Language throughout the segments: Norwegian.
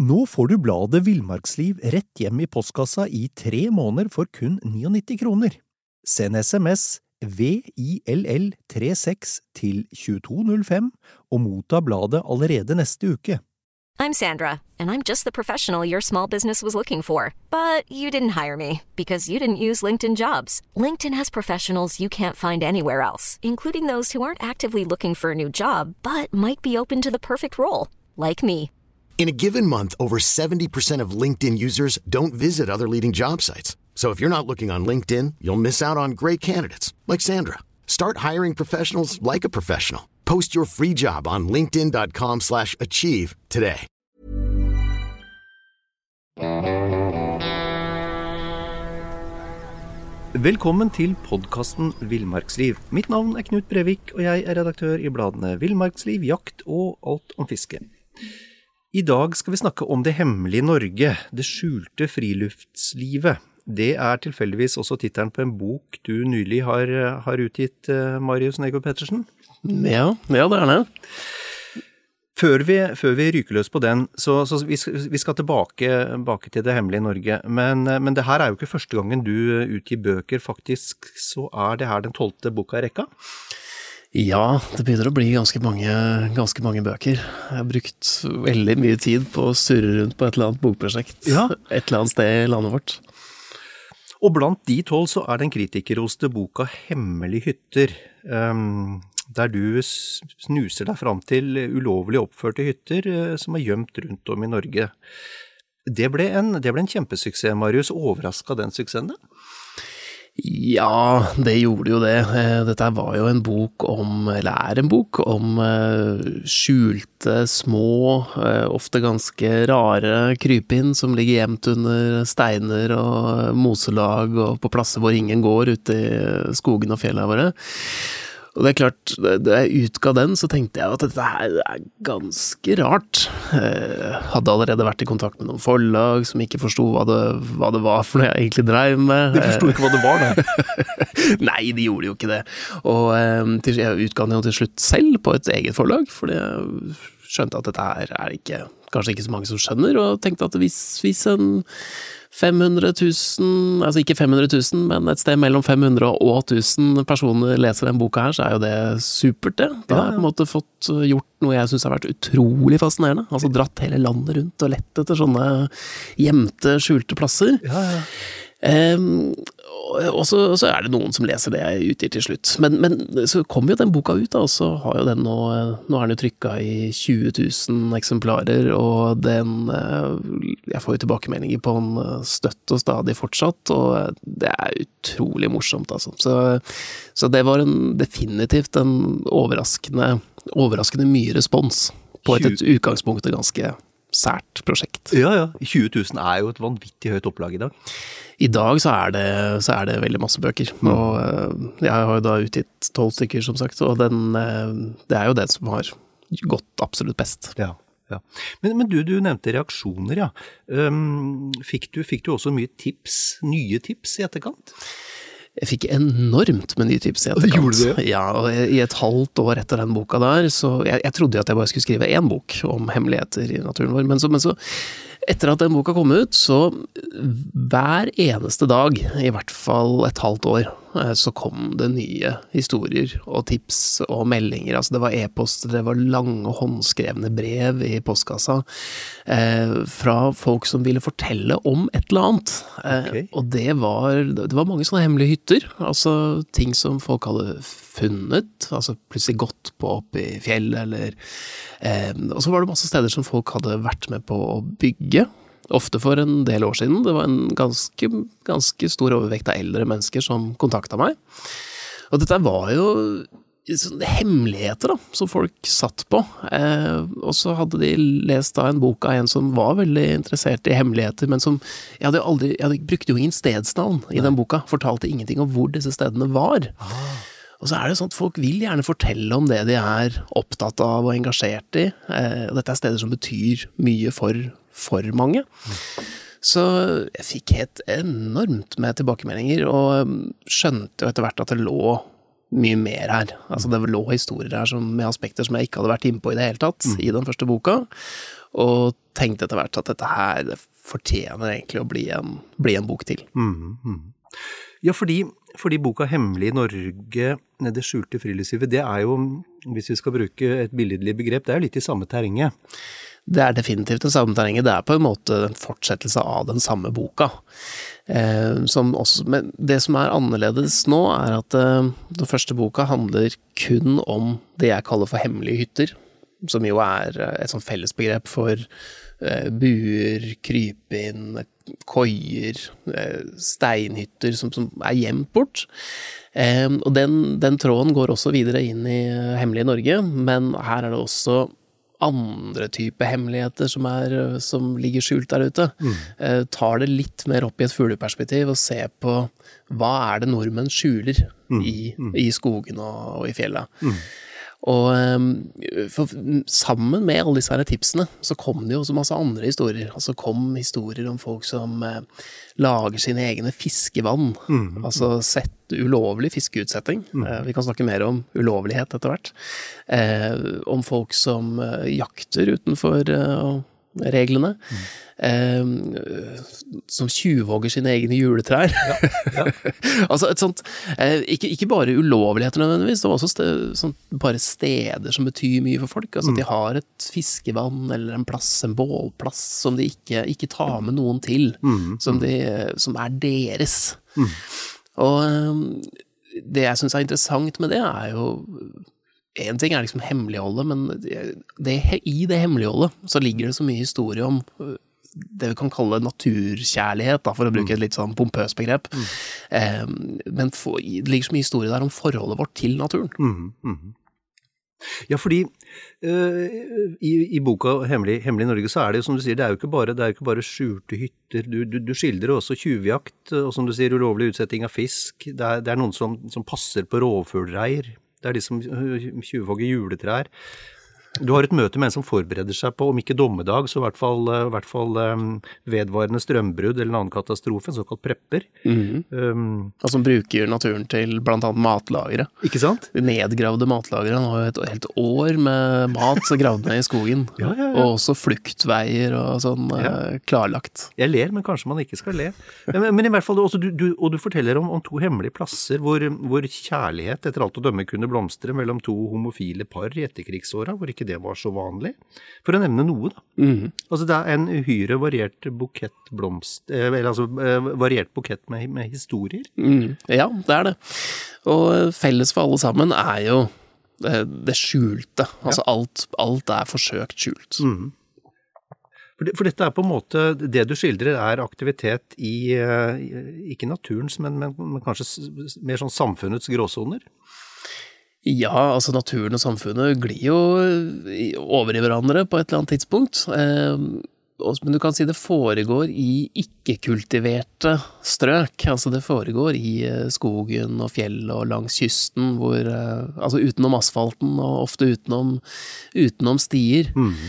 Nå får du bladet Villmarksliv rett hjem I postkassa I 3 måneder for kun 99 kroner. Send SMS VILL36 til 2205 og motta bladet allerede neste uke. I'm Sandra, and I'm just the professional your small business was looking for. But you didn't hire me because you didn't use LinkedIn Jobs. LinkedIn has professionals you can't find anywhere else, including those who aren't actively looking for a new job, but might be open to the perfect role, like me. In a given month, over 70% of LinkedIn users don't visit other leading job sites. So if you're not looking on LinkedIn, you'll miss out on great candidates like Sandra. Start hiring professionals like a professional. Post your free job on linkedin.com/achieve today. Velkommen til podcasten Villmarksliv. Mitt navn Knut Brevik, og jeg redaktør I bladene Villmarksliv, Jakt og Alt om fiske. I dag skal vi snakke om det hemmelige Norge, det skjulte friluftslivet. Det tilfeldigvis også titelen på en bok du nylig har utgitt, Marius Negård Pettersen. Ja, det det. Før vi ryker løs på den, så vi skal tilbake til det hemmelige Norge. Men det her jo ikke første gangen du utgir bøker. Faktisk så det her den 12. boka I rekka. Ja, det begynner å bli ganske mange bøker. Jeg har brukt veldig mye tid på å surre rundt på et eller annet bokprosjekt. Ja. Et eller annet sted I landet vårt. Og blant de 12 så den kritikerroste boka Hemmelige hytter, der du snuser deg fram til ulovlig oppførte hytter som gjemt rundt om I Norge. Det ble en kjempesuksess, Marius. Overrasket den suksessen da? Ja, det gjorde jo det. Dette var jo en bok om skjulte, små, ofte ganske rare krypinn som ligger gjemt under steiner og moselag og på plasser hvor ingen går ute I skogen og fjellene våre. Og det klart, da jeg utga den, så tenkte jeg at dette her ganske rart. Hadde allerede vært I kontakt med noen forlag som ikke forstod hva det var for noe jeg egentlig drev med. De forstod ikke hva det var da? Nei, de gjorde jo ikke det. Og jeg utga den jo til slutt selv på et eget forlag, fordi jeg skjønte at dette her kanskje ikke så mange som skjønner, og tenkte at hvis en 500 000, altså ikke 500 000, men et sted mellom 500 og 1000 personer leser den boka her, så jo det supert det. Da har jeg på en måte fått gjort noe jeg synes har vært utrolig fascinerende. Altså dratt hele landet rundt og lett etter sånne gjemte, skjulte plasser. Ja. Og så det noen som leser det jeg utgir til slutt. Men så kom jo den boka ut da, og så har jo den nå den jo trykket I 20 000 eksemplarer, og jeg får jo tilbakemeldinger på en støtt og stadig fortsatt, og det utrolig morsomt altså. Så det var definitivt en overraskende mye respons på et utgangspunkt ganske sært prosjekt. Ja. 20 000 jo et vanvittig høyt opplag I dag. I dag så det veldig masse bøker, og jeg har jo da utgitt 12 stykker som sagt, og det jo det som har gått absolutt best. Ja. Men du nevnte reaksjoner, ja. Fikk du også mye nye tips I etterkant? Jeg fikk enormt med nye tips I etterkant. Gjorde du det? Ja, og I et halvt år etter den boka der, så jeg trodde jo at jeg bare skulle skrive en bok om hemmeligheter I naturen vår, men så etter at den boka kom ut, så hver eneste dag, I hvert fall et halvt år, så kom det nye historier og tips og meldinger. Altså det var e-poster, det var lange håndskrevne brev I postkassa fra folk som ville fortelle om et eller annet. Okay. Og det var mange sånne hemmelige hytter, altså ting som folk hadde funnet, altså plutselig gått på opp I fjell, og så var det masse steder som folk hadde vært med på å bygge, ofte for en del år siden. Det var en ganske stor overvekt av eldre mennesker som kontaktet meg. Og dette var jo hemmeligheter da, som folk satt på. Og så hadde de lest da en bok av en som var veldig interessert I hemmeligheter, men som jeg brukte jo ingen stedsnavn I den boka, fortalte ingenting om hvor disse stedene var. Og så det sånn at folk vil gjerne fortelle om det de opptatt av og engasjert I. Og dette steder som betyr mye for mange. Så jeg fikk helt enormt med tilbakemeldinger, og skjønte jo etter hvert at det lå mye mer her. Altså det lå historier her med aspekter som jeg ikke hadde vært inne på I det hele tatt, I den første boka. Og tenkte etter hvert at dette her det fortjener egentlig å bli en bok til. Ja, fordi boka Hemmelig i Norge, det skjulte friluftslivet, det jo, hvis vi skal bruke et billedlig begrep, det jo litt i samme terrenget. Det definitivt det samme terrenget, det på en måte en fortsettelse av den samme boka. Men det som annerledes nå at den første boka handler kun om det jeg kaller for hemmelige hytter, som jo et sånt fellesbegrep for buer, krypinn, koier, steinhytter som gjemt bort. Og den tråden går også videre inn i Hemmelig i Norge, men her det også andre type hemmeligheter som ligger skjult der ute. Tar det litt mer opp i et fugleperspektiv og ser på hva det nordmenn skjuler i skogen og i fjellet. Og sammen med alle disse her tipsene så kom det jo også masse andre historier. Altså kom historier om folk som lager sine egne fiskevann, altså sett ulovlig fiskeutsetting. Vi kan snakke mer om ulovlighet etter hvert. Om folk som jakter utenfor reglene, som tjuvhogger sine egne juletrær. Altså et sånt, ikke bare ulovligheter nødvendigvis, det var også bare steder som betyr mye for folk. Altså at de har et fiskevann eller en plass, en bålplass som de ikke tar med noen til, som deres. Og det jeg synes interessant med det jo en ting liksom hemmeligholdet, men i det hemmeligholdet så ligger det så mye historie om det vi kan kalle naturkjærlighet, for å bruke et litt sånn pompøst begrep. Men det ligger så mye historie der om forholdet vårt til naturen. Ja, fordi i boka Hemmelig i Norge så det jo som du sier, det jo ikke bare skjulte hytter, du skildrer også tjuvjakt, og som du sier, ulovlig utsetting av fisk, det noen som passer på rovfuglreir. Det de som tjuvhogger juletrær. Du har et møte med en som forbereder seg på, om ikke dommedag, så i hvert fall vedvarende strømbrudd eller en annen katastrofe, en såkalt prepper. Og som bruker naturen til blant annet matlagere. Ikke sant? De nedgravde matlagere, han har jo et helt år med mat gravd ned i skogen. Og også fluktveier og sånn klarlagt. Jeg ler, men kanskje man ikke skal le. Men i hvert fall, du forteller om to hemmelige plasser hvor kjærlighet etter alt å dømme kunne blomstre mellom to homofile par i etterkrigsåra, hvor ikke det var så vanlig. For å nevne noe da. Altså det en uhyre variert bukett variert bukett med historier. Ja, det det. Og felles for alle sammen jo det skjulte. Altså alt forsøkt skjult. For dette på en måte, det du skildrer aktivitet i, ikke naturens, men kanskje mer sånn samfunnets gråsoner? Ja, altså naturen og samfunnet glir jo over i hverandre på et eller annet tidspunkt. Men du kan si det foregår i ikke-kultiverte strøk. Altså det foregår i skogen og fjell og langs kysten, altså utenom asfalten og ofte utenom stier.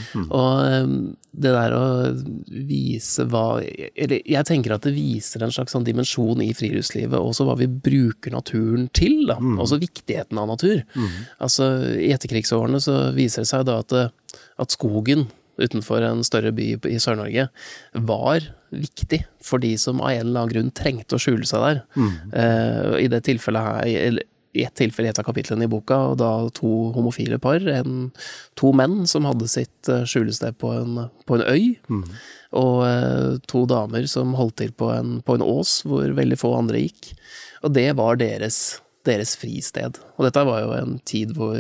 Og det der å vise jeg tenker at det viser en slags sånn dimensjon i friluftslivet, også hva vi bruker naturen til, da. Også viktigheten av natur. Altså i etterkrigsårene så viser det seg da at skogen utenfor en større by i Sør-Norge var viktig for de som av en eller annen grunn trengte å skjule seg der. I det tilfellet her, i et tilfelle i et av kapitlene i boka, og da to homofile par, to menn som hadde sitt skjulested på en øy, og to damer som holdt til på en ås hvor veldig få andre gikk. Og det var deres fristed. Og dette var jo en tid hvor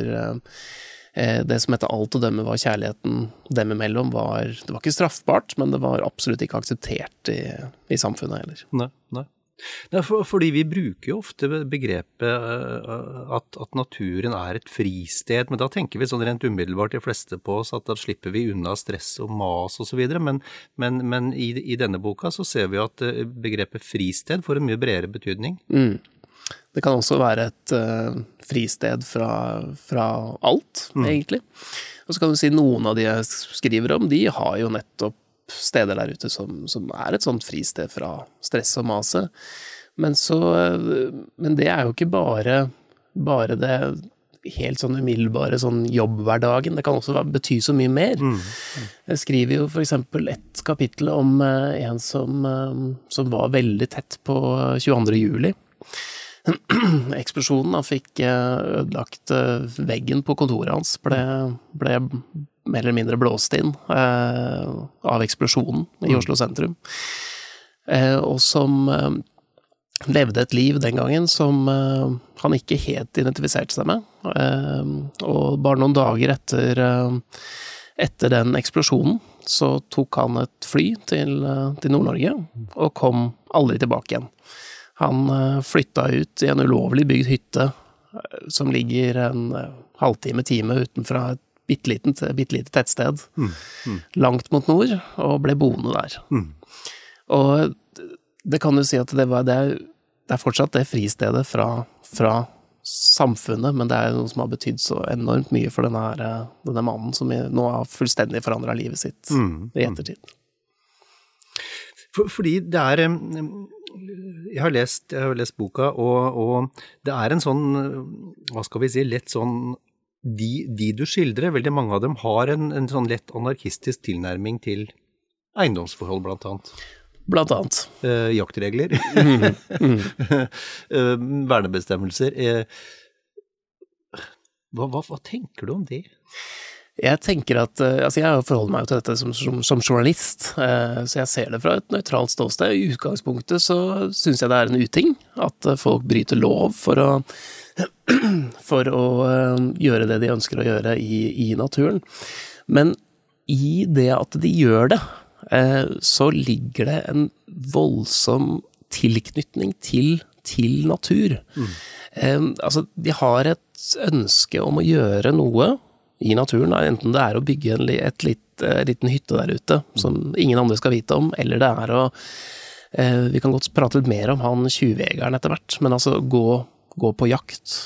det som etter alt å dømme var kjærligheten dem imellom, det var ikke straffbart, men det var absolutt ikke akseptert i samfunnet heller. Nei. Fordi vi bruker jo ofte begrepet at naturen et fristed, men da tenker vi sånn rent umiddelbart de fleste på oss at da slipper vi unna stress og mas og så videre, men i denne boka så ser vi at begrepet fristed får en mye bredere betydning. Det kan også være et fristed fra alt, egentlig. Og så kan du si noen av de jeg skriver om, de har jo nettopp steder der ute som et sånt fristed fra stress og mase. Men det jo ikke bare det helt sånn umiddelbare sånn jobbhverdagen. Det kan også bety så mye mer. Jeg skriver jo for eksempel et kapittel om en som var veldig tett på 22. juli. Eksplosjonen, han fikk ødelagt veggen på kontoret hans, ble mer eller mindre blåst inn av eksplosjonen i Oslo sentrum. Og som levde et liv den gangen som han ikke helt identifiserte seg med. Og bare noen dager etter den eksplosjonen, så tok han et fly til Nord-Norge, og kom aldri tilbake igjen. Han flytta ut i en ulovlig bygd hytte, som ligger en halvtime-time utenfra et bittelite tettsted, langt mot nord, og ble boende der. Og det kan du si at det er fortsatt det fristedet fra samfunnet, men det er noe som har betydd så enormt mye for denne mannen som nå har fullstendig forandret livet sitt i ettertid. Fordi det jeg har lest boka, og det er en sånn, hva skal vi si, lett sånn, de du skildrer, veldig mange av dem har en sånn lett anarkistisk tilnærming til eiendomsforhold, blant annet. Blant annet. Jaktregler. Vernebestemmelser. Hva tenker du om det? Jeg tenker at, jeg forholder meg jo til dette som journalist, så jeg ser det fra et nøytralt ståsted. I utgangspunktet så synes jeg det er en uting at folk bryter lov for å gjøre det de ønsker å gjøre i naturen. Men i det at de gjør det, så ligger det en voldsom tilknytning til natur. De har et ønske om å gjøre noe i naturen, enten det er å bygge et liten hytte der ute, som ingen andre skal vite om, eller det er vi kan godt prate litt mer om han tjuvjegeren etter hvert, men altså gå på jakt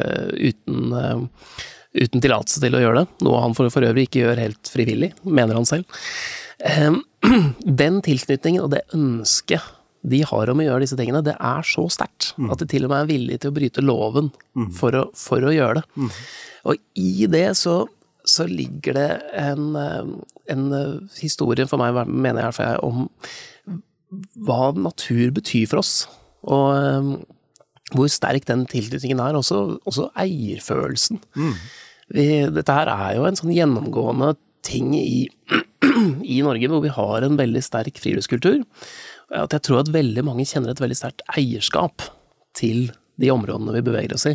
uten tillatelse til å gjøre det, noe han for øvrig ikke gjør helt frivillig, mener han selv. Den tilknytningen og det ønsket de har om å gjøre disse tingene, det er så sterkt at de til og med er villige til å bryte loven for å gjøre det. Og i det så ligger det en historie for meg, mener jeg i hvert fall, om hva natur betyr for oss, og hvor sterk den tilknytningen er, også eierfølelsen. Dette her er jo en sånn gjennomgående ting i Norge, hvor vi har en veldig sterk friluftskultur, at jeg tror at veldig mange kjenner et veldig sterkt eierskap til de områdene vi beveger oss i.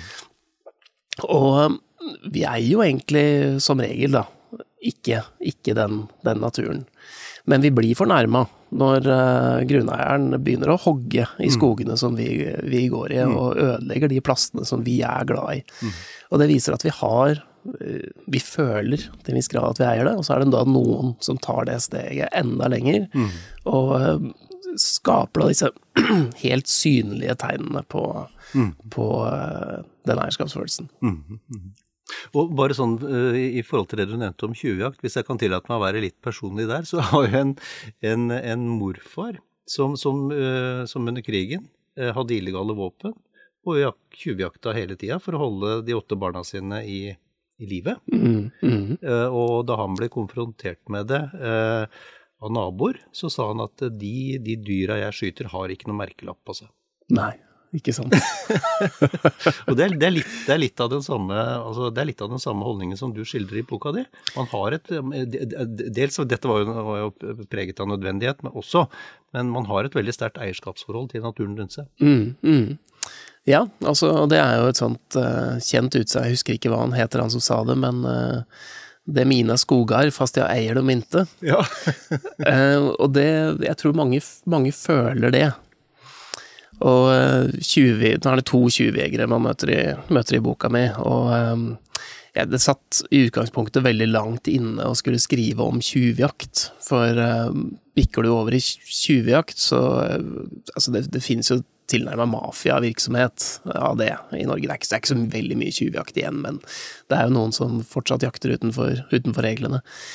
Og vi jo egentlig som regel da, ikke den naturen. Men vi blir fornærmet når grunneieren begynner å hogge i skogene som vi går i, og ødelegger de plassene som vi er glad i. Og det viser at vi føler til en viss grad at vi eier det, og så er det da noen som tar det steget enda lenger, og skaper da disse helt synlige tegnene på den eierskapsfølelsen. Og bare sånn, i forhold til det du nevnte om tjuvjakt, hvis jeg kan tillate meg å være litt personlig der, så har jeg en morfar som under krigen hadde illegale våpen, og tjuvjakta hele tiden for å holde de 8 barna sine i livet. Og da han ble konfrontert med det av naboer, så sa han at de dyra jeg skyter har ikke noe merkelapp på seg. Nei, ikke sant. Og det er litt av den samme holdningen som du skildrer i boka di. Man har dels, dette var jo preget av nødvendighet, men man har et veldig sterkt eierskapsforhold til naturen rundt seg. Ja, altså det er jo et sånt kjent utsagn, jeg husker ikke hva han heter, han som sa det, men det mine skogar, fast jeg eier dem inte. Ja. Og jeg tror mange føler det. Og nå er det 2 tjuvjegere man møter i boka mi, og det satt i utgangspunktet veldig langt inne å skulle skrive om tjuvjakt, for bikker du over i tjuvjakt, så altså det finnes jo tilnærmet mafia-virksomhet av det i Norge. Det er ikke så veldig mye tjuvjakt igjen, men det er jo noen som fortsatt jakter utenfor reglene.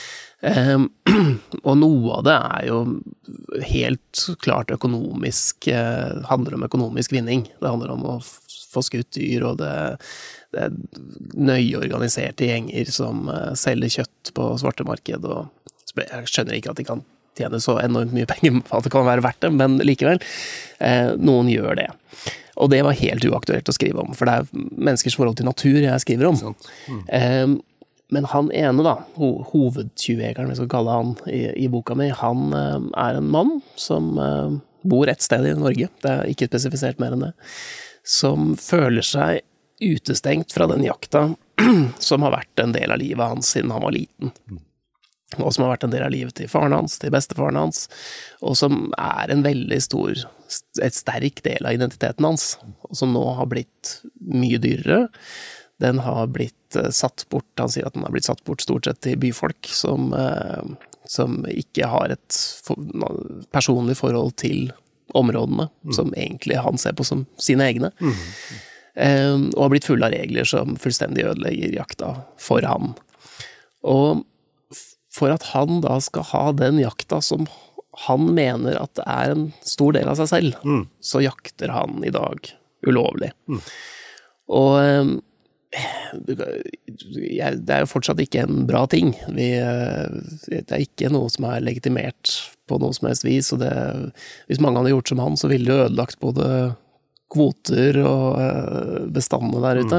Og noe av det jo helt klart økonomisk, handler om økonomisk vinning. Det handler om å få skutt dyr, og det nøye organiserte gjenger som selger kjøtt på svartemarked, og jeg skjønner ikke at de kan tjene så enormt mye penger for at det kan være verdt det, men likevel, noen gjør det. Og det var helt uaktuelt å skrive om, for det menneskers forhold til natur jeg skriver om. Men han ene da, hovedtjuvjegeren, vi skal kalle han i boka mi, han en mann som bor et sted i Norge, det ikke spesifisert mer enn det, som føler seg utestengt fra den jakta som har vært en del av livet hans siden han var liten. Og som har vært en del av livet til faren hans, til bestefaren hans, og som en veldig stor, et sterk del av identiteten hans, og som nå har blitt mye dyrere. Den har blitt satt bort, han sier at den har blitt satt bort stort sett til byfolk, som ikke har et personlig forhold til områdene, som egentlig han ser på som sine egne. Og har blitt full av regler som fullstendig ødelegger jakta for han. Og for at han da skal ha den jakta som han mener at det en stor del av seg selv, så jakter han i dag ulovlig. Og det jo fortsatt ikke en bra ting. Det ikke noe som legitimert på noe som helst vis, og hvis mange hadde gjort som han, så ville det ødelagt både kvoter og bestandene der ute.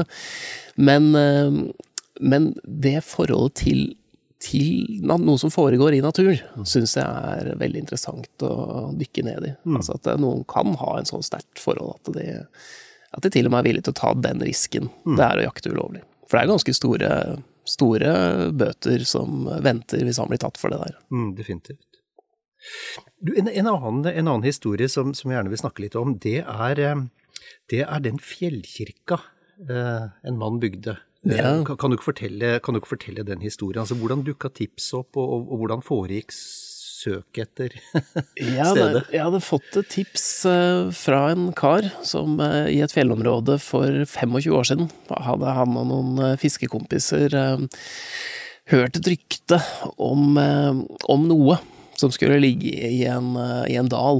Men det forholdet til noe som foregår i natur, synes jeg veldig interessant å dykke ned i. Altså at noen kan ha en sånn sterkt forhold at de til og med villige til å ta den risken det å jakte ulovlig. For det ganske store bøter som venter hvis han blir tatt for det der. Definitivt. Du, en annen historie som jeg gjerne vil snakke litt om, det den fjellkirka en mann bygde. Ja. Kan du ikke fortelle den historien? Altså, hvordan dukket tips opp, og hvordan foregikk søk etter stedet? Jeg hadde fått et tips fra en kar som i et fjellområde for 25 år siden hadde han og noen fiskekompiser hørt et rykte om noe som skulle ligge i en dal.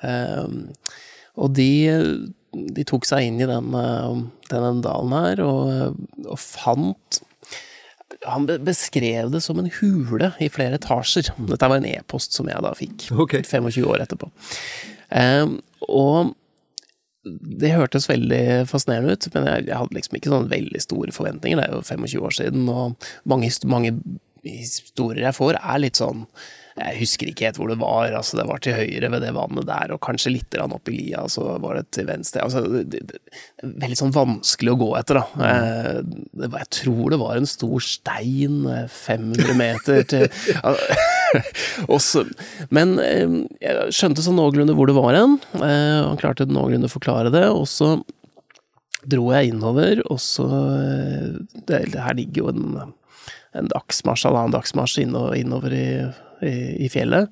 Og de tok seg inn i denne dalen her, og fant, han beskrev det som en hule i flere etasjer. Dette var en e-post som jeg da fikk, 25 år etterpå. Og det hørtes veldig fascinerende ut, men jeg hadde liksom ikke sånn veldig store forventninger. Det jo 25 år siden, og mange historier jeg får litt sånn, jeg husker ikke helt hvor det altså det var til høyre ved det vannet der, og kanskje litt opp i lia, så var det til venstre. Altså, det veldig sånn vanskelig å gå etter, da. Jeg tror det var en stor stein, 500 meter til... Men jeg skjønte så noenlunde hvor det var en, han klarte noenlunde å forklare det, og så dro jeg innover, og så... Det her ligger jo en dagsmarsj, eller en dagsmarsj innover i fjellet.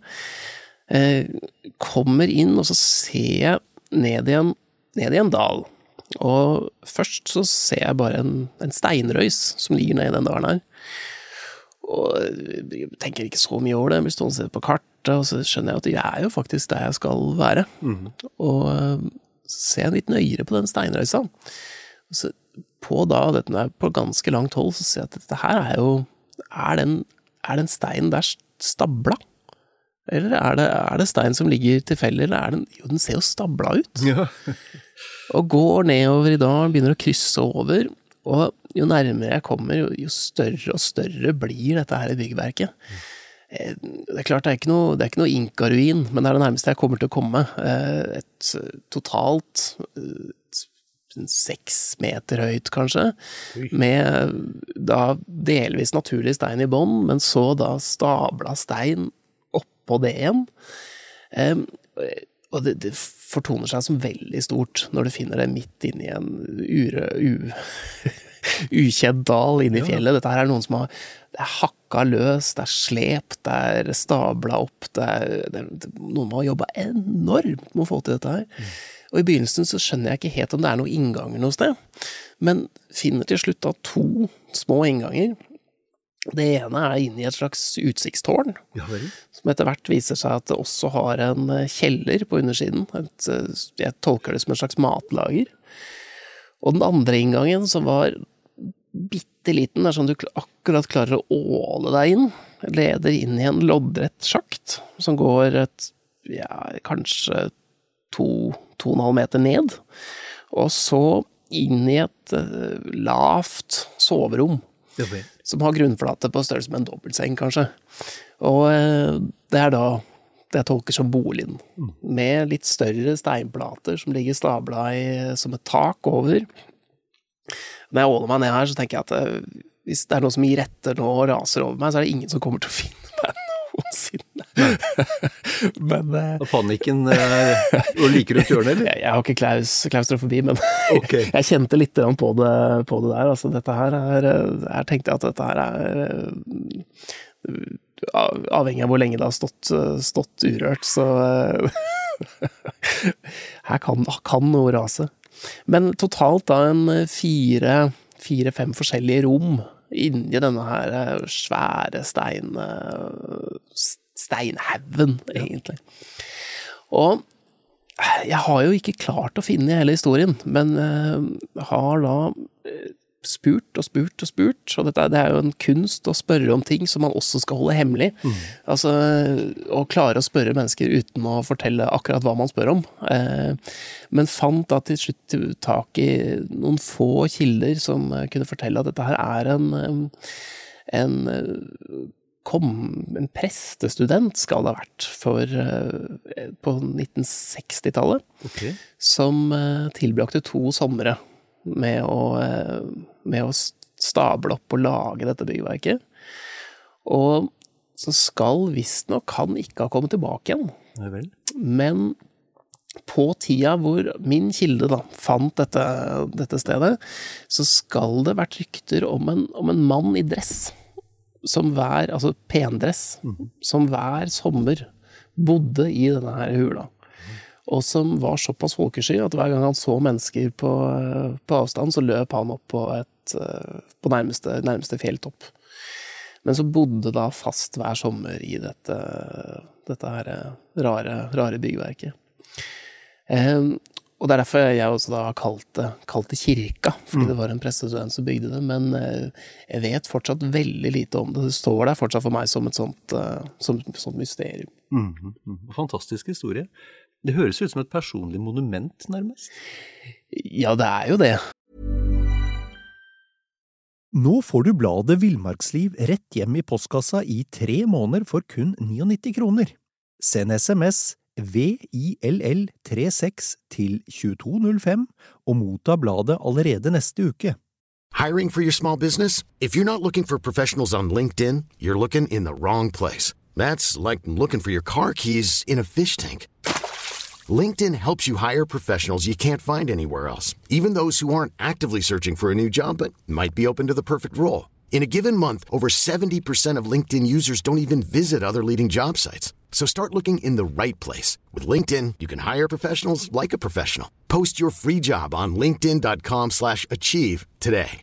Kommer inn, og så ser jeg ned i en dal. Og først så ser jeg bare en steinrøys som ligger ned i den dalen her. Og jeg tenker ikke så mye over det, jeg blir stående på kartet, og så skjønner jeg at det jo faktisk der jeg skal være. Og så ser jeg litt nøyere på den steinrøysa. Og så dette på ganske langt hold, så ser jeg at dette her jo, den steinen der stabla? Eller det stein som ligger tilfeldig, eller den ser jo stabla ut. Ja. Og går nedover i dalen, begynner å krysse over, og jo nærmere jeg kommer, jo større og større blir dette her i byggverket. Det klart, det ikke noe inkaruin, men det det nærmeste jeg kommer til å komme. Et totalt 6 meter høyt, kanskje, med da delvis naturlig stein i bånd, men så da stabla stein oppå det igjen. Og det fortoner seg som veldig stort når du finner det midt inne i en ukjent dal inne i fjellet. Dette her noen som det hakka løs, det slept, det stabla opp, noen må ha jobbet enormt med å få til dette her. Og i begynnelsen så skjønner jeg ikke helt om det noen innganger noe sted, men finner til slutt da 2 små innganger, Det ene inne i et slags utsiktstårn, Ja vel. som etter hvert viser seg at det også har en kjeller på undersiden. Jeg tolker det som en slags matlager. Og den andre inngangen, som var bitteliten, sånn du akkurat klarer å åle deg inn, leder inn i en loddrett sjakt, som går kanskje 2,5 meter ned, og så inn i et lavt soverom, Ja vel. som har grunnflate på størrelse med en dobbeltseng, kanskje. Og det da det jeg tolker som boligen, med litt større steinplater som ligger stablet som et tak over. Når jeg åler meg ned her, så tenker jeg at hvis det noe som gir etter nå og raser over meg, så det ingen som kommer til å finne meg noensinne. Men Panikken, og liker du hjørnet, eller? jeg har ikke klaustrofobi, men Ok. jeg kjente litt på det der. Altså, dette her jeg tenkte at dette her avhengig av hvor lenge det har stått urørt, så her kan noe rase. Men totalt da en 4-5 forskjellige rom inni denne her svære steinhaugen, egentlig. Og jeg har jo ikke klart å finne hele historien, men har da spurt, og det jo en kunst å spørre om ting som man også skal holde hemmelig. Altså, å klare å spørre mennesker uten å fortelle akkurat hva man spør om. Men fant da til slutt tak i noen få kilder som kunne fortelle at dette her en prestestudent skal det ha vært på 1960-tallet, Ok. som tilbrakte 2 somre med å stable opp og lage dette byggverket. Og så skal visstnok han ikke ha kommet tilbake igjen. Ja vel. Men på tida hvor min kilde da fant dette stedet, så skal det vært rykter om en mann i dress, altså pendress, som hver sommer bodde i denne her hula. Og som var såpass folkesky at hver gang han så mennesker på avstand, så løp han opp på nærmeste fjelltopp. Men så bodde da fast hver sommer i dette her rare byggverket. Og det derfor jeg også da har kalt det kirka, fordi det var en prestestudent som bygde det, men jeg vet fortsatt veldig lite om det. Det står der fortsatt for meg som et sånt mysterium. Fantastisk historie. Det høres ut som et personlig monument, nærmest. Ja, det jo det. Nå får du bladet Villmarksliv rett hjem i postkassa i 3 måneder for kun 99 kroner. Send SMS VILL36 til 2205 og motta bladet allerede neste uke. Hiring for your small business? If you're not looking for professionals on LinkedIn, you're looking in the wrong place. That's like looking for your car keys in a fish tank. LinkedIn helps you hire professionals you can't find anywhere else, even those who aren't actively searching for a new job but might be open to the perfect role. In a given month, over 70% of LinkedIn users don't even visit other leading job sites. So start looking in the right place. With LinkedIn, you can hire professionals like a professional. Post your free job on linkedin.com/achieve today.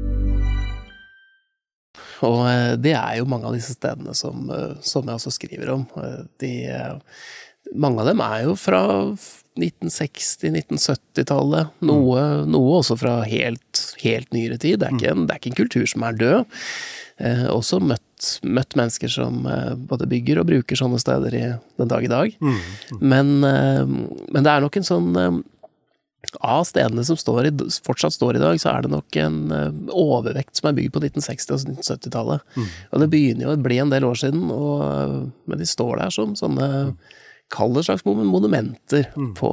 Og det jo mange av disse stedene som jeg også skriver om. Mange av dem jo fra 1960-1970-tallet, noe også fra helt nyere tid. Det ikke en kultur som død. Også møtt mennesker som både bygger og bruker sånne steder den dag i dag. Men det nok en sånn av stedene som fortsatt står i dag, så det nok en overvekt som bygd på 1960- og 1970-tallet. Og det begynner jo å bli en del år siden, men de står der som sånne kaller slags monumenter på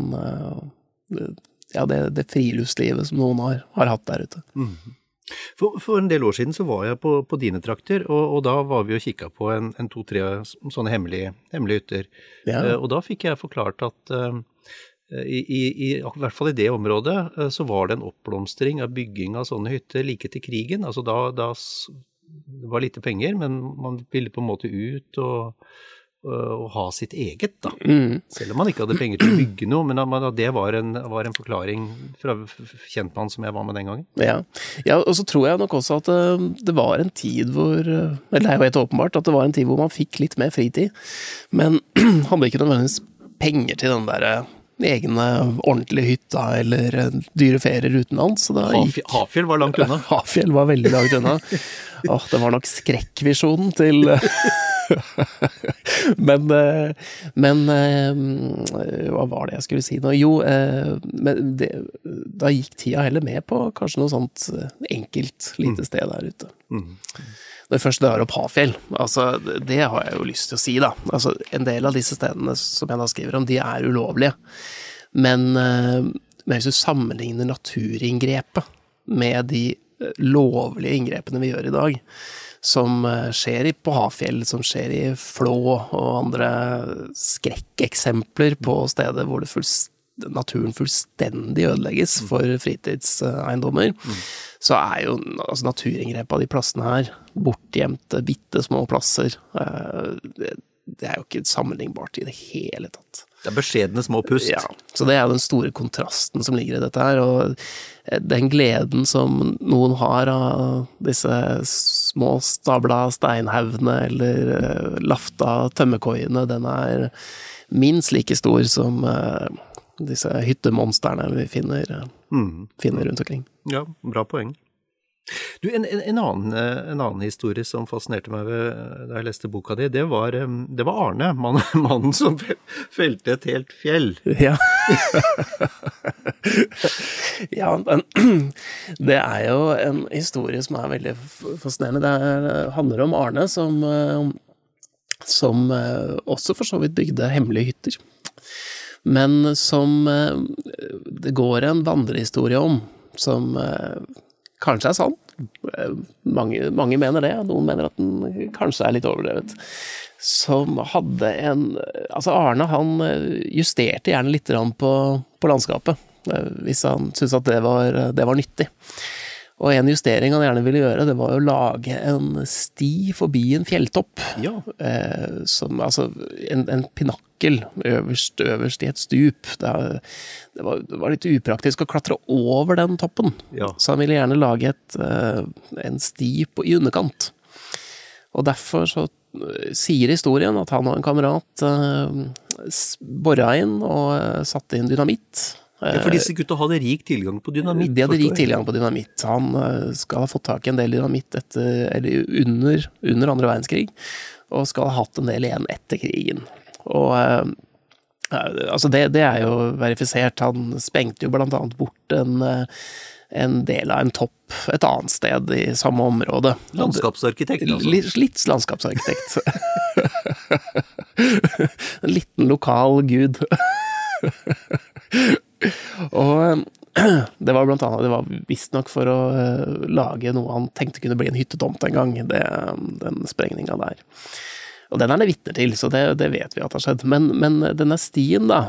det friluftslivet som noen har hatt der ute. For en del år siden så var jeg på dine trakter, og da var vi og kikket på en 2-3 sånne hemmelige hytter. Ja. Og da fikk jeg forklart at i hvert fall i det området så var det en oppblomstring av bygging av sånne hytter like til krigen. Altså da det var lite penger, men man ville på en måte ut og å ha sitt eget da. Selv om man ikke hadde penger til å bygge noe, men at det var en forklaring fra kjentmann som jeg var med den gangen. Ja, og så tror jeg nok også at det var en tid hvor, eller det er jo helt åpenbart, at det var en tid hvor man fikk litt mer fritid, men hadde ikke nødvendigvis penger til den der egne ordentlige hytta eller dyre ferier utenlands. Hafjell var langt unna. Hafjell var veldig langt unna. Det var nok skrekkvisjonen til men hva var det jeg skulle si nå? Jo, da gikk tida heller med på kanskje noe sånt enkelt lite sted der ute. Det første drar opp Hafjell, altså det har jeg jo lyst til å si da. Altså en del av disse stedene som jeg da skriver om, de er ulovlige. Men hvis du sammenligner naturinngrepet med de lovlige inngrepene vi gjør i dag, som skjer på Hafjell, som skjer i Flå og andre skrekkeksempler på steder hvor naturen fullstendig ødelegges for fritidseiendommer, så jo altså naturinngrepet av de plassene her, bortgjemte, bittesmå plasser, det jo ikke sammenlignbart i det hele tatt. Det beskjedne små pust. Ja, så det jo den store kontrasten som ligger i dette her, og den gleden som noen har av disse små stabla steinhaugene eller lafta tømmerkoiene, den minst like stor som disse hyttemonsterne vi finner rundt omkring. Ja, bra poeng. Du, en annen historie som fascinerte meg da jeg leste boka di, det var Arne, mannen som felte et helt fjell. Ja. Ja, det jo en historie som veldig fascinerende. Det handler om Arne som også for så vidt bygde hemmelige hytter. Men som det går en vandrehistorie om, som kanskje sann. Mange mener det, noen mener at den kanskje litt overdrevet. Som hadde altså Arne, han justerte gjerne litt på landskapet, hvis han syntes at det var nyttig. Og en justering han gjerne ville gjøre, det var å lage en sti forbi en fjelltopp. Ja. Altså en pinakkel øverst i et stup. Det var litt upraktisk å klatre over den toppen. Ja. Så han ville gjerne lage en sti i underkant. Og derfor så sier historien at han og en kamerat borret inn og satte inn dynamitt. Ja, for disse gutta hadde rik tilgang på dynamitt. De hadde rik tilgang på dynamitt. Han skal ha fått tak i en del dynamitt under andre verdenskrig, og skal ha hatt en del igjen etter krigen. Og altså det jo verifisert. Han sprengte jo blant annet bort en del av en topp et annet sted i samme område. Landskapsarkitekt, altså. Litt landskapsarkitekt. En liten lokal gud. Og det var blant annet, det var visst nok for å lage noe han tenkte kunne bli en hyttetomt en gang, den sprengningen der. Og den det vitner til, så det vet vi at har skjedd. Men denne stien da,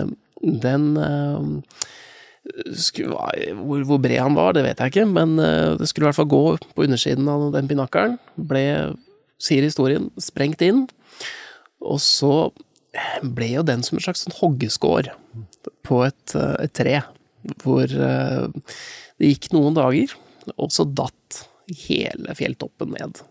hvor bred han var, det vet jeg ikke, men det skulle i hvert fall gå på undersiden av den pinakkeren, sier historien, sprengt inn, og så ble jo den som en slags hoggeskår på et tre, hvor det gikk noen dager, og så datt hele fjelltoppen ned.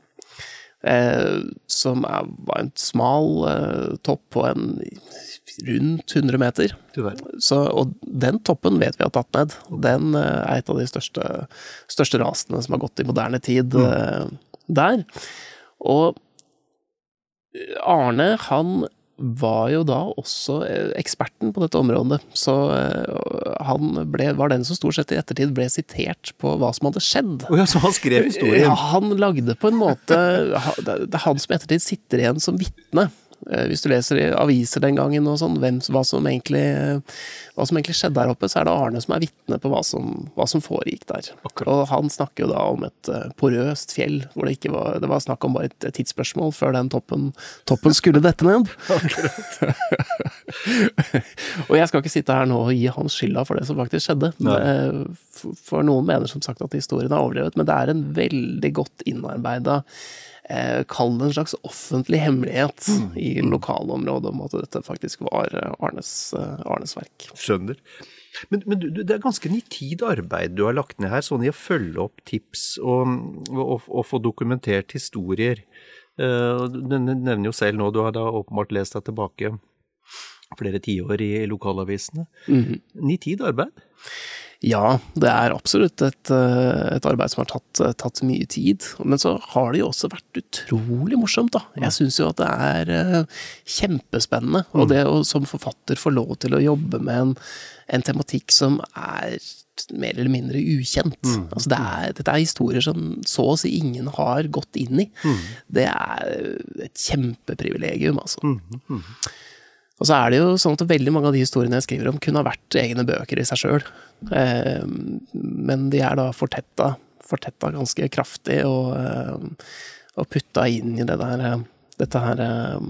Som var en smal topp på rundt 100 meter. Og den toppen vet vi har tatt ned. Den et av de største rasene som har gått i moderne tid der. Og Arne, han var jo da også eksperten på dette området, så han var den som stort sett i ettertid ble sitert på hva som hadde skjedd. Ja, så han skrev historien. Ja, han lagde på en måte, det han som i ettertid sitter igjen som vittne. Hvis du leser i aviser den gangen og sånn, hva som egentlig skjedde der oppe, så det Arne som vittne på hva som foregikk der. Akkurat. Og han snakker jo da om et porøst fjell, hvor det var snakk om bare et tidsspørsmål før den toppen skulle dette ned. Og jeg skal ikke sitte her nå og gi han skylda for det som faktisk skjedde. For noen mener som sagt at historien overdrevet, men det en veldig godt innarbeidet kall det en slags offentlig hemmelighet i lokalområdet om at dette faktisk var Arnes verk. Skjønner. Men det ganske nitid arbeid du har lagt ned her, sånn i å følge opp tips og få dokumentert historier. Du nevner jo selv nå, du har da åpenbart lest deg tilbake flere tiår i lokalavisene. Nitid arbeid? Ja, det absolutt et arbeid som har tatt mye tid, men så har det jo også vært utrolig morsomt da. Jeg synes jo at det kjempespennende, og det å som forfatter få lov til å jobbe med en tematikk som mer eller mindre ukjent. Altså dette historier som så å si ingen har gått inn i. Det et kjempeprivilegium, altså. Og så det jo sånn at veldig mange av de historiene jeg skriver om kunne ha vært egne bøker i seg selv. Men de da fortetta ganske kraftig og putta inn i dette her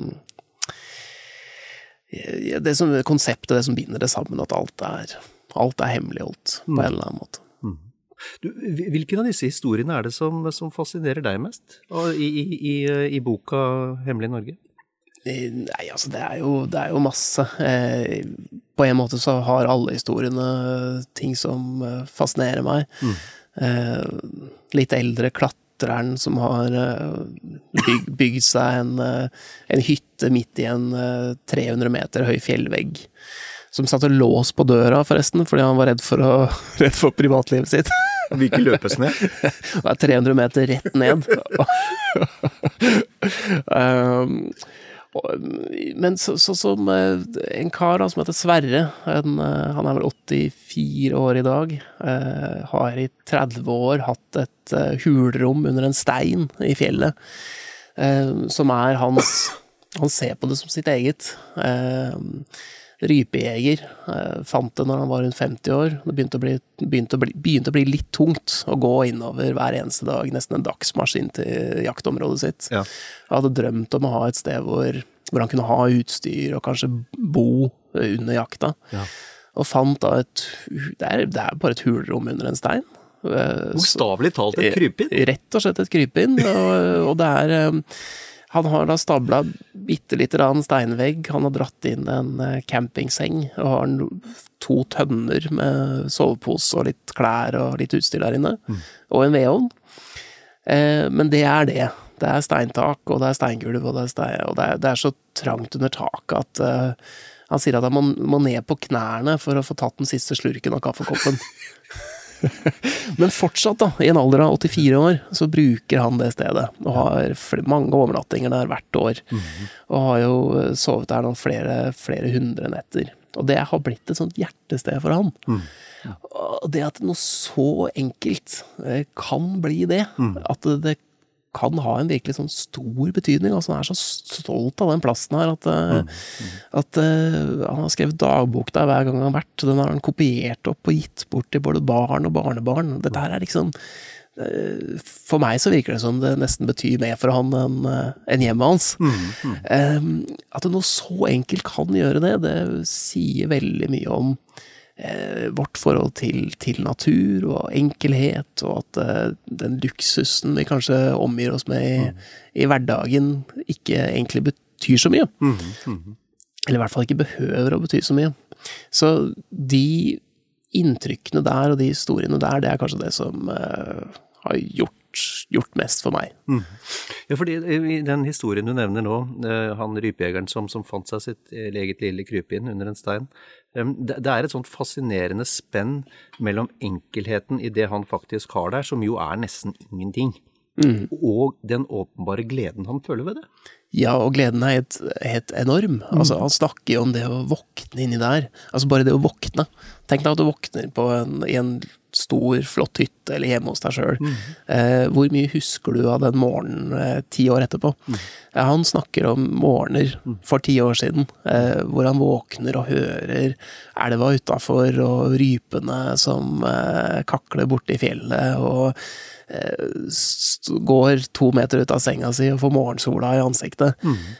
konseptet, det som binder det sammen, at alt hemmeligholdt på en eller annen måte. Hvilken av disse historiene det som fascinerer deg mest i boka Hemmelig Norge? Nei, altså det jo masse. På en måte så har alle historiene ting som fascinerer meg. Litt eldre klatreren som har bygd seg en hytte midt i en 300 meter høy fjellvegg, som satt og lås på døra forresten, fordi han var redd for privatlivet sitt. Vi ikke løpes ned. Det 300 meter rett ned. Men så som en kar da, som heter Sverre, han vel 84 år i dag, har i 30 år hatt et hulrom under en stein i fjellet, som han ser på det som sitt eget. Rypejeger fant det når han var rundt 50 år. Det begynte å bli litt tungt å gå innover hver eneste dag, nesten en dagsmarsj inn til jaktområdet sitt. Ja. Han hadde drømt om å ha et sted hvor han kunne ha utstyr og kanskje bo under jakta. Ja. Og fant da det bare et hulrom under en stein. Bokstavelig talt et krypinn? Rett og slett et krypinn, og det han har da stablet bittelitt steinvegg, han har dratt inn en campingseng, og har 2 tønner med sovepose og litt klær og litt utstyr der inne, og en vedovn. Men det det. Det steintak, og det steingulv, og det så trangt under taket at han sier at han må ned på knærne for å få tatt den siste slurken av kaffekoppen. Men fortsatt da, i en alder av 84 år, så bruker han det stedet, og har mange overnattinger der hvert år, og har jo sovet der noen flere hundre netter. Og det har blitt et sånt hjertested for han. Og det at noe så enkelt kan bli det, at det kan ha en virkelig sånn stor betydning, altså han så stolt av den plassen her, at han har skrevet dagbok der hver gang han har vært, den har han kopiert opp og gitt bort til både barn og barnebarn. Dette her liksom, for meg så virker det som det nesten betyr mer for han enn hjemmet hans. At noe så enkelt kan gjøre det sier veldig mye om vårt forhold til natur og enkelhet, og at den luksusen vi kanskje omgir oss med i hverdagen ikke egentlig betyr så mye. Eller i hvert fall ikke behøver å bety så mye. Så de inntrykkene der og de historiene der, det kanskje det som har gjort mest for meg. Ja, fordi i den historien du nevner nå, han rypejegeren som fant seg sitt eget lille krypinn under en stein, det et sånt fascinerende spenn mellom enkelheten i det han faktisk har der, som jo nesten ingenting, og den åpenbare gleden han føler ved det. Ja, og gleden helt enorm. Altså, han snakker jo om det å våkne inni der. Altså bare det å våkne. Tenk deg at du våkner i en stor, flott hytte eller hjemme hos deg selv. Hvor mye husker du av den morgenen 10 år etterpå? Han snakker om morgener for 10 år siden, hvor han våkner og hører elva utenfor og rypene som kakler borte i fjellet, og går 2 meter ut av senga si og får morgensola i ansiktet.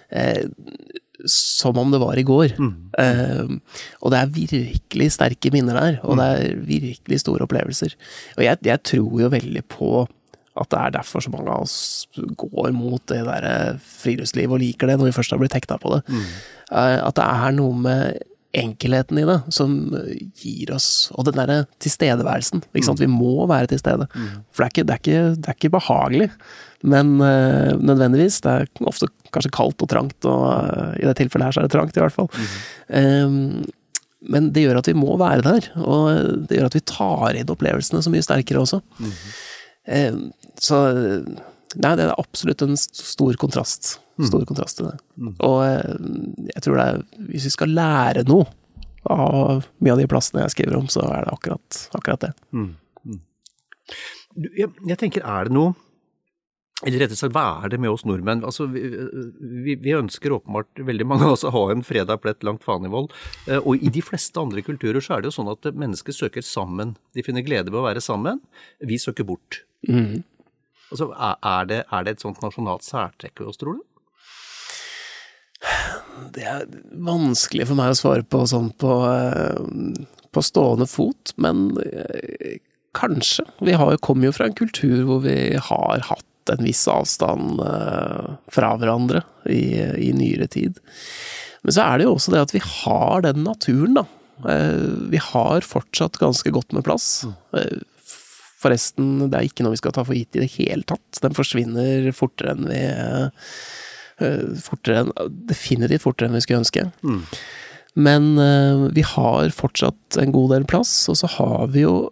Som om det var i går. Og det virkelig sterke minner der, og det virkelig store opplevelser. Og jeg tror jo veldig på at det derfor så mange av oss går mot det der friluftsliv og liker det når vi først har blitt hekta på det. At det noe med enkelheten i det som gir oss, og den der tilstedeværelsen, ikke sant? Vi må være til stede. For det er ikke behagelig, men nødvendigvis, det ofte kanskje kaldt og trangt, og i det tilfellet her så det trangt i hvert fall. Men det gjør at vi må være der, og det gjør at vi tar inn opplevelsene så mye sterkere også. Så nei, det absolutt en stor kontrast til det. Og jeg tror hvis vi skal lære noe av mye av de plassene jeg skriver om, så det akkurat det. Jeg tenker, det noe, eller rett og slett, hva det med oss nordmenn? Altså, vi ønsker åpenbart veldig mange av oss å ha en fredag plett langt Fanivold, og i de fleste andre kulturer så det jo sånn at mennesker søker sammen. De finner glede ved å være sammen, vi søker bort. Altså, det et sånt nasjonalt særtrekk ved oss, tror du? Det vanskelig for meg å svare på sånn på stående fot, men kanskje. Vi kommer jo fra en kultur hvor vi har hatt en viss avstand fra hverandre i nyere tid. Men så det jo også det at vi har den naturen da. Vi har fortsatt ganske godt med plass. Forresten, det ikke noe vi skal ta for gitt i det hele tatt. Den forsvinner definitivt fortere enn vi skulle ønske. Men vi har fortsatt en god del plass, og så har vi jo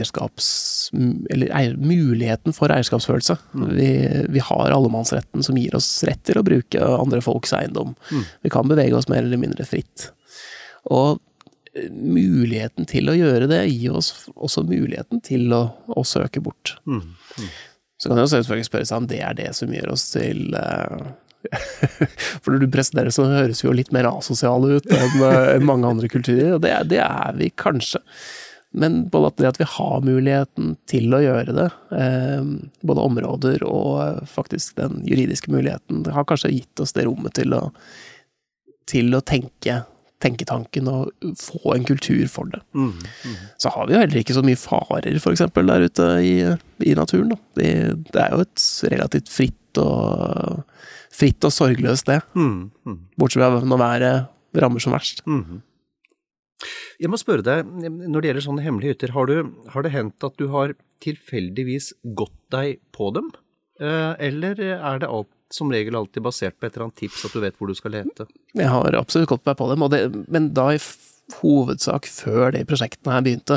muligheten for eierskapsfølelse. Vi har allemannsretten som gir oss rett til å bruke andre folks eiendom. Vi kan bevege oss mer eller mindre fritt. Og muligheten til å gjøre det gir oss også muligheten til å søke bort. Så kan jeg jo selvfølgelig spørre seg om det det som gjør oss til for når du presenterer så høres vi jo litt mer asosiale ut enn mange andre kulturer, og det vi kanskje. Men både det at vi har muligheten til å gjøre det, både områder og faktisk den juridiske muligheten, det har kanskje gitt oss det rommet til å tenke tanken og få en kultur for det. Så har vi jo heller ikke så mye farer, for eksempel, der ute i naturen. Da. Det jo et relativt fritt og sorgløst det. Bortsett fra når været rammer som verst. Jeg må spørre deg, når det gjelder sånne hemmelige hytter, har det hendt at du har tilfeldigvis gått deg på dem? Eller det som regel alltid basert på et eller annet tips at du vet hvor du skal lete? Jeg har absolutt gått meg på dem, men da i hovedsak før de prosjektene her begynte.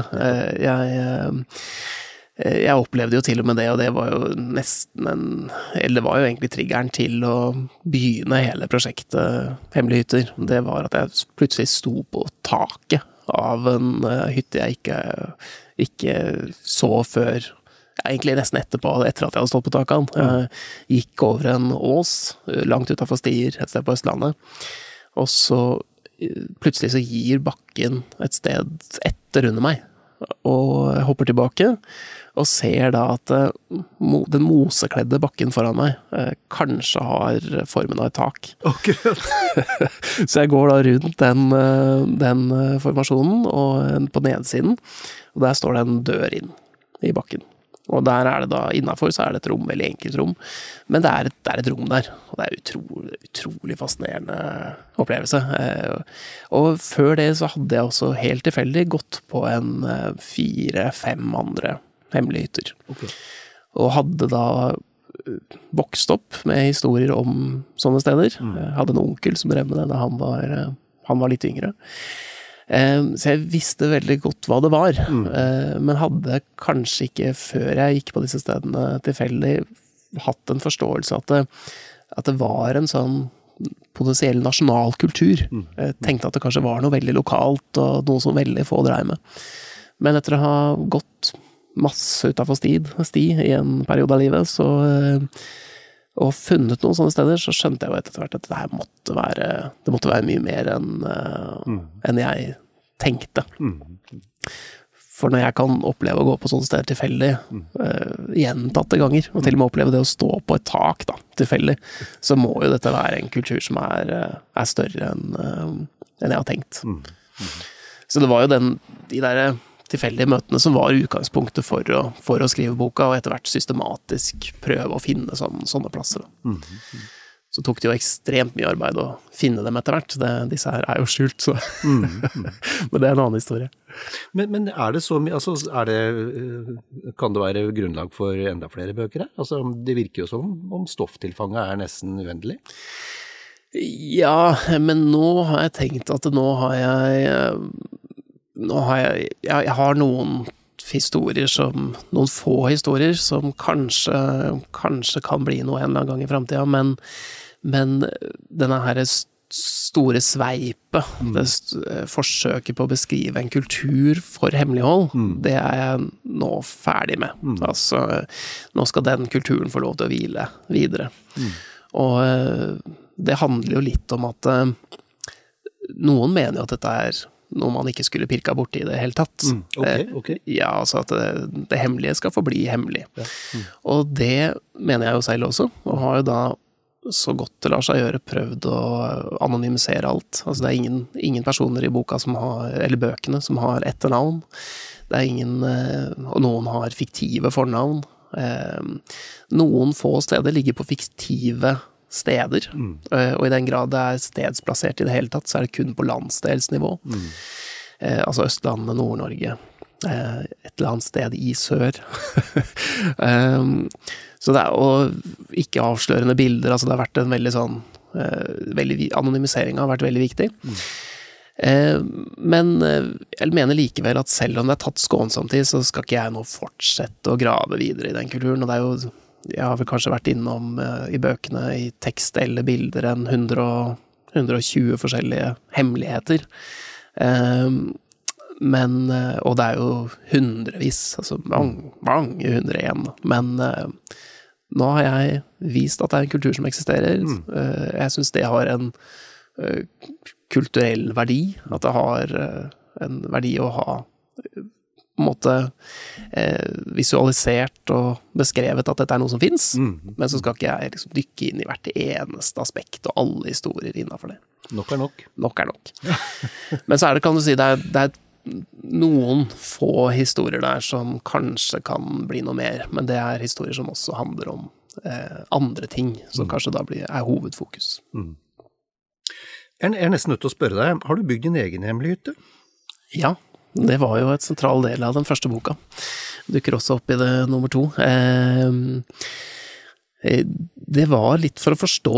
Jeg opplevde jo til og med det, og det var jo det var jo egentlig triggeren til å begynne hele prosjektet Hemmelige hytter. Det var at jeg plutselig sto på taket av en hytte jeg ikke så før, egentlig nesten etter at jeg hadde stått på taket. Jeg gikk over en ås, langt utenfor Stier, et sted på Østlandet, og så plutselig så gir bakken et sted etter under meg, og jeg hopper tilbake, og ser da at den mosekledde bakken foran meg kanskje har formen av et tak. Akkurat. Så jeg går da rundt den formasjonen, og på nedsiden, og der står det en dør inn i bakken. Og der det da, innenfor så det et rom, veldig enkelt rom, men det et rom der, og det utrolig fascinerende opplevelse. Og før det så hadde jeg også helt tilfeldig gått på en 4-5 andre hemmelige hytter. Okay. Og hadde da vokst opp med historier om sånne steder. Jeg hadde en onkel som drev med det da han var litt yngre. Så jeg visste veldig godt hva det var, men hadde kanskje ikke før jeg gikk på disse stedene tilfeldig hatt en forståelse at det var en sånn potensiell nasjonal kultur. Jeg tenkte at det kanskje var noe veldig lokalt og noe som veldig få dreier med. Men etter å ha gått masse utenfor sti i en periode av livet, og funnet noen sånne steder, så skjønte jeg jo etter hvert at det måtte være mye mer enn jeg tenkte. For når jeg kan oppleve å gå på sånne steder tilfeldig, gjentatte ganger, og til og med oppleve det å stå på et tak da, tilfeldig, så må jo dette være en kultur som større enn jeg har tenkt. Så det var jo de der tilfeldige møtene som var utgangspunktet for å skrive boka, og etter hvert systematisk prøve å finne sånne plasser. Så tok det jo ekstremt mye arbeid å finne dem etter hvert. Disse her jo skjult, så. Men det en annen historie. Men det så mye, altså kan det være grunnlag for enda flere bøker her? Altså det virker jo som om stofftilfanget nesten uendelig. Ja, men nå har jeg tenkt at jeg har noen få historier som kanskje kan bli noe en eller annen gang i fremtiden, men denne her store sveipet, det forsøket på å beskrive en kultur for hemmelighold, det jeg nå ferdig med. Altså, nå skal den kulturen få lov til å hvile videre. Og det handler jo litt om at noen mener jo at dette noe man ikke skulle pirka borti i det hele tatt. Ok. Ja, altså at det hemmelige skal forbli hemmelig. Ja. Og det mener jeg jo selv også, og har jo da så godt det lar seg gjøre prøvd å anonymisere alt. Altså det ingen personer i boka eller bøkene som har etternavn. Det ingen, og noen har fiktive fornavn. Noen få steder ligger på fiktive steder, og i den grad det stedsplassert i det hele tatt, så det kun på landsdelsnivå. Altså Østlandet, Nord-Norge, et eller annet sted i sør. Så det og ikke avslørende bilder, altså det har vært en veldig sånn, anonymisering har vært veldig viktig. Men jeg mener likevel at selv om det tatt skånsomt i, så skal ikke jeg nå fortsette å grave videre i den kulturen, og det jo jeg har vel kanskje vært innom i bøkene i tekst eller bilder 120 forskjellige hemmeligheter. Og det jo hundrevis, altså mange hundre igjen. Men nå har jeg vist at det en kultur som eksisterer. Jeg synes det har en kulturell verdi, at det har en verdi å ha på en måte visualisert og beskrevet at dette noe som finnes, men så skal ikke jeg liksom dykke inn i hvert eneste aspekt og alle historier innenfor det. Nok nok. Nok nok. Men så det, kan du si, det noen få historier der som kanskje kan bli noe mer, men det historier som også handler om andre ting, som kanskje da hovedfokus. Jeg nesten nødt til å spørre deg, har du bygd din egen hemmelige hytte? Ja. Det var jo et sentral del av den første boka. Dukker også opp i det nummer 2. Det var litt for å forstå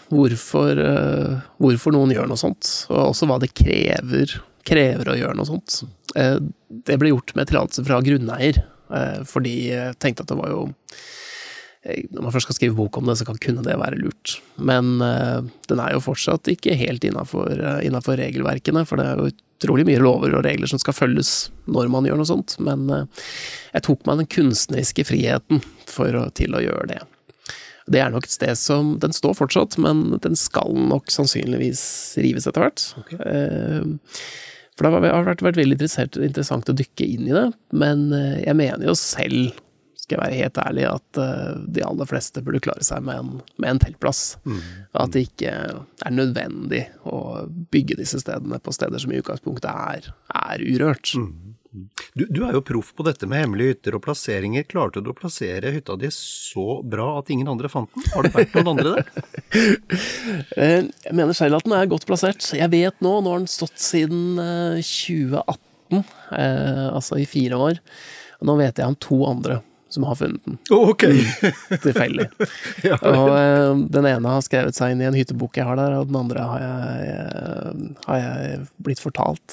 hvorfor noen gjør noe sånt, og også hva det krever å gjøre noe sånt. Det ble gjort med tillatelse fra grunneier, fordi jeg tenkte at det var jo når man først skal skrive bok om det, så kunne det være lurt. Men den jo fortsatt ikke helt innenfor regelverkene, for det jo utrolig mye lover og regler som skal følges når man gjør noe sånt. Men jeg tok meg den kunstneriske friheten til å gjøre det. Det nok et sted som, den står fortsatt, men den skal nok sannsynligvis rives etter hvert. Okay. For det har vært veldig interessant å dykke inn i det, men jeg mener jo selv, skal jeg være helt ærlig, at de aller fleste burde klare seg med en teltplass. At det ikke nødvendig å bygge disse stedene på steder som i utgangspunktet urørt. Du jo proff på dette med hemmelige hytter og plasseringer. Klarte du å plassere hytta di så bra at ingen andre fant den? Har det vært noen andre der? Jeg mener selv at den godt plassert. Jeg vet nå har den stått siden 2018, altså i 4 år. Og nå vet jeg om 2 andre som har funnet den. Ok. Tilfeldig. Ja. Og den ene har skrevet seg inn i en hyttebok jeg har der, og den andre har jeg blitt fortalt.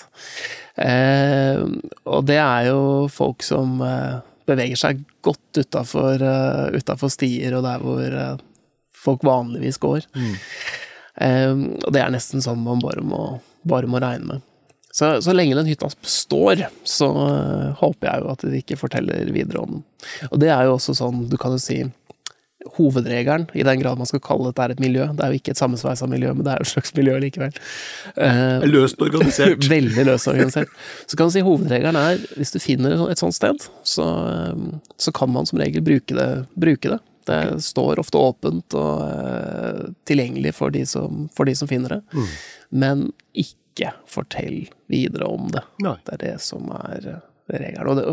Og det jo folk som beveger seg godt utenfor stier, og der hvor folk vanligvis går. Og det nesten sånn man bare må regne med. Så lenge den hytta står, så håper jeg jo at de ikke forteller videre om den. Og det jo også sånn, du kan jo si, hovedregelen, i den grad man skal kalle dette et miljø. Det jo ikke et sammensveisa miljø, men det jo et slags miljø likevel. Løst organisert. Veldig løst organisert. Så kan du si, hovedregelen hvis du finner et sånt sted, så kan man som regel bruke det. Det står ofte åpent og tilgjengelig for de som finner det. Men ikke fortell videre om det. Nei. Det det som regelen. Og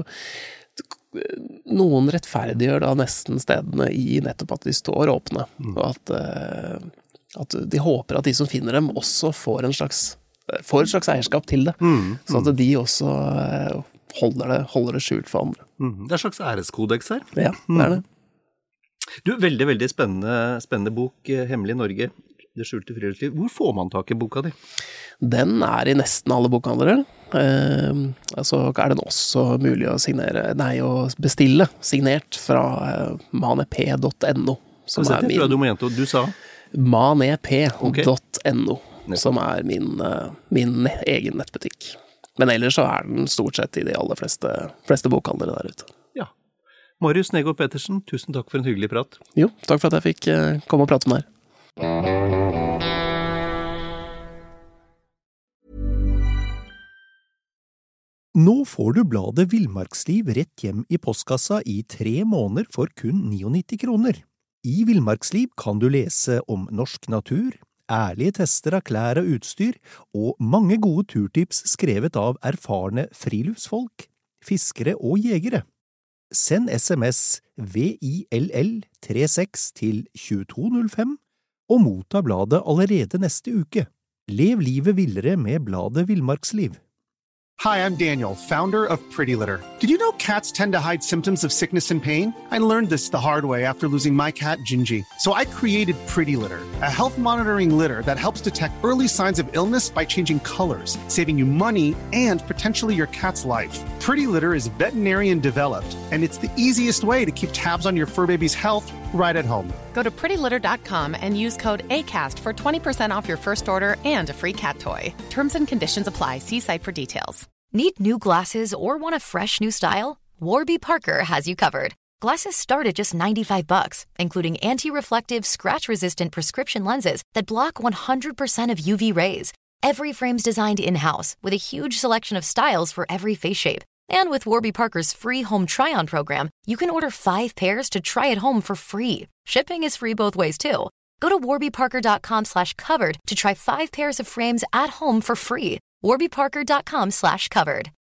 noen rettferdiggjør da nesten stedene i nettopp at de står åpne, og at de håper at de som finner dem også får et slags eierskap til det, så at de også holder det skjult for andre. Det er et slags æreskodeks her. Ja, det er det. Du, veldig, veldig spennende bok, Hemmelig Norge, Det skjulte friluftsliv. Hvor får man tak i boka di? Den er i nesten alle bokhandlere. Så er den også mulig å bestille, signert fra manep.no. Som er min... Du sa? manep.no, som er min egen nettbutikk. Men ellers så er den stort sett i de aller fleste bokhandlere der ute. Ja. Marius Negård Pettersen, tusen takk for en hyggelig prat. Jo, takk for at jeg fikk komme og prate med deg. Nå får du bladet Villmarksliv rett hjem i postkassa i 3 måneder for kun 99 kroner. I Villmarksliv kan du lese om norsk natur, ærlige tester av klær og utstyr, og mange gode turtips skrevet av erfarne friluftsfolk, fiskere og jegere. Send SMS VILL36 til 2205 og motta bladet allerede neste uke. Lev livet villere med bladet Villmarksliv. Hi, I'm Daniel, founder of Pretty Litter. Did you know cats tend to hide symptoms of sickness and pain? I learned this the hard way after losing my cat, Gingy. So I created Pretty Litter, a health monitoring litter that helps detect early signs of illness by changing colors, saving you money and potentially your cat's life. Pretty Litter is veterinarian developed, and it's the easiest way to keep tabs on your fur baby's health right at home. Go to prettylitter.com and use code ACAST for 20% off your first order and a free cat toy. Terms and conditions apply. See site for details. Need new glasses or want a fresh new style? Warby Parker has you covered. Glasses start at just $95, including anti-reflective, scratch-resistant prescription lenses that block 100% of UV rays. Every frame's designed in-house with a huge selection of styles for every face shape. And with Warby Parker's free home try-on program, you can order 5 pairs to try at home for free. Shipping is free both ways, too. Go to warbyparker.com/covered to try 5 pairs of frames at home for free. warbyparker.com/covered.